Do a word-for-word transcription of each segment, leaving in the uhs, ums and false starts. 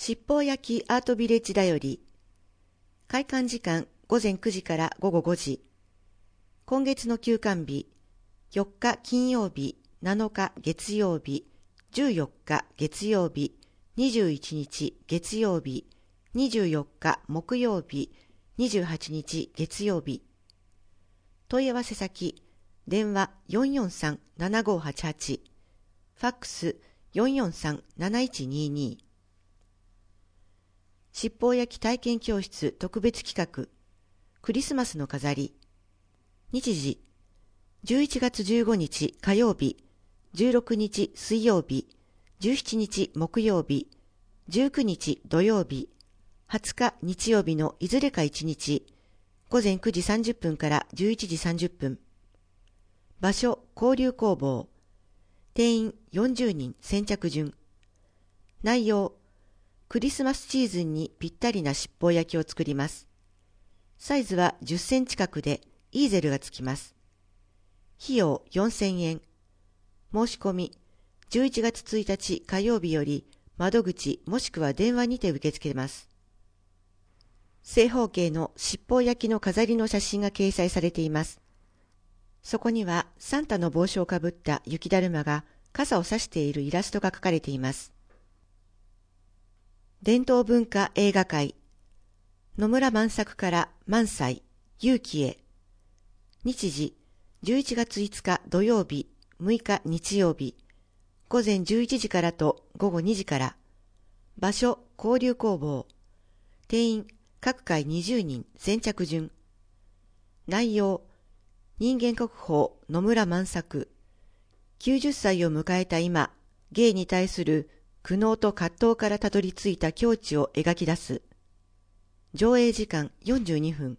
七宝焼きアートビレッジだより。開館時間午前くじから午後ごじ。今月の休館日、よっか金曜日、なのか月曜日、じゅうよっか月曜日、にじゅういちにち月曜日、にじゅうよっか木曜日、にじゅうはちにち月曜日。問い合わせ先、電話 よんよんさん ななごはちはち、ファックス よんよんさん なないちにに。七宝焼き体験教室特別企画、クリスマスの飾り。日時、じゅういちがつじゅうごにち火曜日、じゅうろくにち水曜日、じゅうしちにち木曜日、じゅうくにち土曜日、はつか日曜日のいずれかいちにち、午前くじさんじゅっぷんからじゅういちじさんじゅっぷん。場所、交流工房。定員よんじゅうにん先着順。内容、クリスマスシーズンにぴったりな七宝焼きを作ります。サイズはじゅっセンチ角でイーゼルがつきます。費用よんせんえん。申し込み、じゅういちがつついたち火曜日より窓口もしくは電話にて受け付けます。正方形の七宝焼きの飾りの写真が掲載されています。そこにはサンタの帽子をかぶった雪だるまが傘を差しているイラストが描かれています。伝統文化映画会、野村万作から萬斎、勇気へ。日時、じゅういちがついつか土曜日、むいか日曜日、午前じゅういちじからと午後にじから。場所、交流工房。定員、各回にじゅうにん先着順。内容、人間国宝野村万作。きゅうじゅっさいを迎えた今、芸に対する苦悩と葛藤からたどり着いた境地を描き出す。上映時間よんじゅうにふん。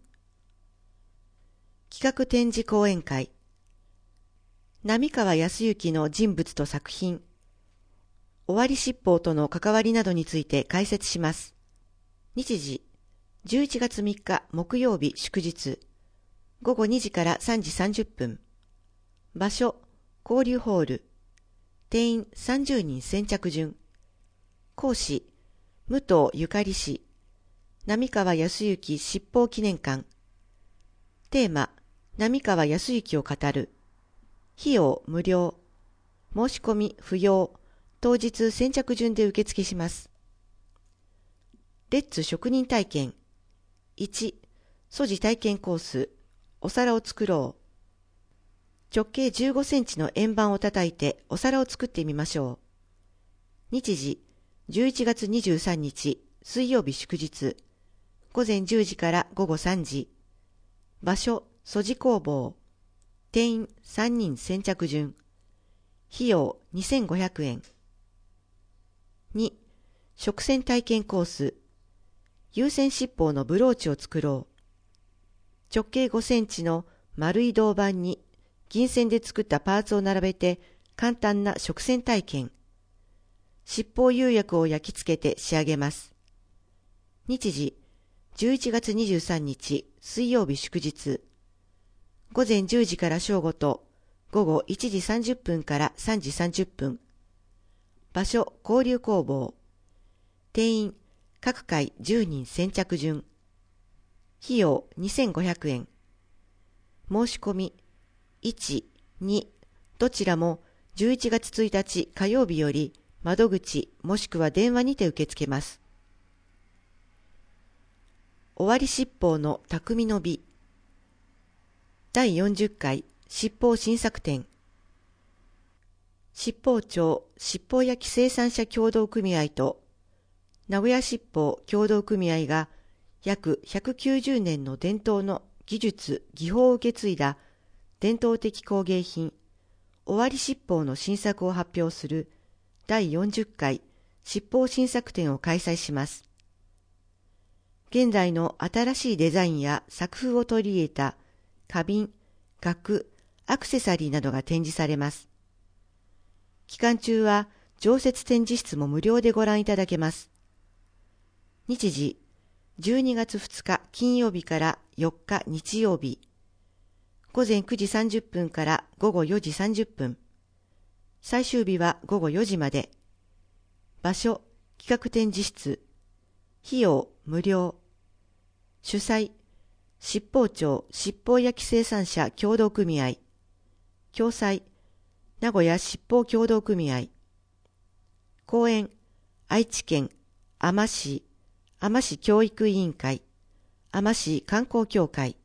企画展示講演会。並川康之の人物と作品。尾張七宝との関わりなどについて解説します。日時、じゅういちがつみっか木曜日祝日。ごごにじからさんじさんじゅっぷん。場所、交流ホール。定員さんじゅうにん先着順。講師、武藤ゆかり氏。並川康之七宝記念館。テーマ、並川康之を語る。費用無料。申し込み不要。当日先着順で受付します。レッツ職人体験。いち、素地体験コース。お皿を作ろう。直径じゅうごセンチの円盤を叩いてお皿を作ってみましょう。日時、じゅういちがつにじゅうさんにち水曜日祝日。午前じゅうじから午後さんじ。場所、素地工房。定員さんにん先着順。費用にせんごひゃくえん。に、食洗体験コース。有線七宝のブローチを作ろう。直径ごセンチの丸い銅板に銀線で作ったパーツを並べて簡単な食洗体験。七宝釉薬を焼き付けて仕上げます。日時、じゅういちがつにじゅうさんにち水曜日祝日。午前じゅうじから正午と午後いちじさんじゅっぷんからさんじさんじゅっぷん。場所、交流工房。定員、各回じゅうにん先着順。費用にせんごひゃくえん。申し込みいち、に、どちらもじゅういちがつついたち火曜日より窓口もしくは電話にて受け付けます。尾張七宝の匠の美。だいよんじゅっかい七宝新作展。七宝町七宝焼生産者協同組合と名古屋七宝協同組合が約ひゃくきゅうじゅうねんの伝統の技術、技法を受け継いだ伝統的工芸品、尾張七宝の新作を発表するだいよんじゅっかい七宝新作展を開催します。現在の新しいデザインや作風を取り入れた花瓶、額、アクセサリーなどが展示されます。期間中は常設展示室も無料でご覧いただけます。日時、じゅうにがつふつか金曜日からよっか日曜日。午前くじさんじゅっぷんから午後よじさんじゅっぷん。最終日は午後よじまで。場所、企画展示室。 費用無料。主催、七宝町七宝焼生産者協同組合。共催、名古屋七宝協同組合。講演、愛知県あま市、あま市教育委員会、あま市観光協会。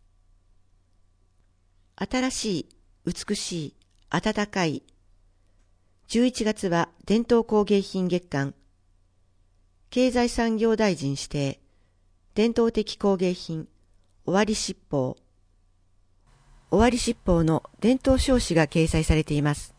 新しい、美しい、温かい。じゅういちがつは伝統工芸品月間。経済産業大臣指定、伝統的工芸品、尾張七宝。尾張七宝の伝統証紙が掲載されています。